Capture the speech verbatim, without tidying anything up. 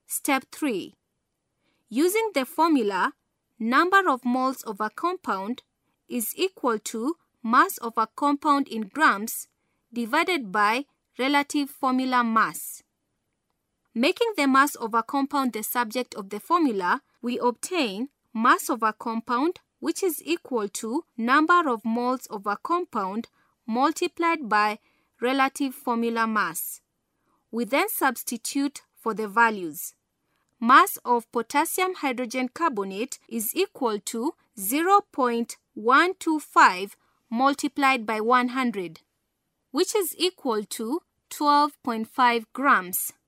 Step three. Using the formula, number of moles of a compound is equal to mass of a compound in grams divided by relative formula mass. Making the mass of a compound the subject of the formula, we obtain mass of a compound, which is equal to number of moles of a compound multiplied by relative formula mass. We then substitute for the values. Mass of potassium hydrogen carbonate is equal to zero point one two five multiplied by one hundred, which is equal to twelve point five grams.